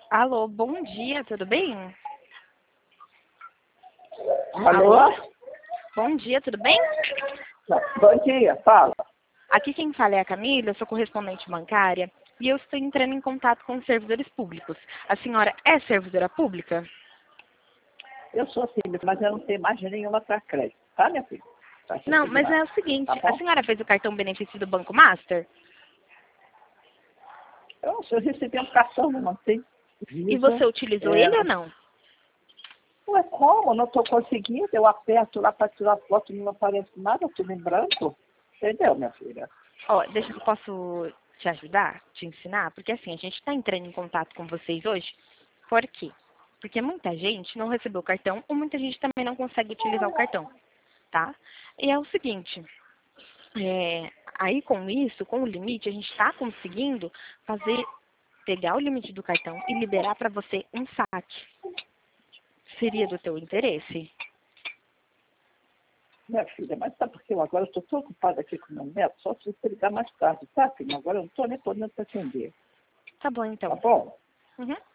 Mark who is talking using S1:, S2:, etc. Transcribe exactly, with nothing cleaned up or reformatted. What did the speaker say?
S1: Alô, bom dia, tudo bem?
S2: Alô?
S1: Alô? Bom dia, tudo bem?
S2: Bom dia, fala.
S1: Aqui quem fala é a Camila, eu sou correspondente bancária e eu estou entrando em contato com os servidores públicos. A senhora é servidora pública?
S2: Eu sou filha, mas eu não tenho margem nenhuma para crédito, tá, minha filha? Tá
S1: Não, mas é o seguinte,
S2: tá
S1: a
S2: bom?
S1: senhora fez o cartão benefício do Banco Master?
S2: Eu, eu recebi um cartão, não tem
S1: E
S2: Visa.
S1: você utilizou
S2: é,
S1: ele ou não?
S2: Ué, como? Não estou conseguindo. Eu aperto lá para tirar foto e não aparece nada, tudo em branco. Entendeu, minha filha?
S1: Ó, deixa eu posso te ajudar, te ensinar, porque assim, a gente está entrando em contato com vocês hoje. Por quê? Porque muita gente não recebeu o cartão ou muita gente também não consegue utilizar o cartão, tá? E é o seguinte, é, aí com isso, com o limite, a gente está conseguindo fazer, pegar o limite do cartão e liberar para você um saque. Seria do teu interesse?
S2: Minha filha, mas sabe por que eu agora estou tão ocupada aqui com o meu neto? Só se você ligar mais tarde, tá, filha? Agora eu não estou nem podendo te atender.
S1: Tá bom,
S2: Tá
S1: então.
S2: bom?
S1: Uhum.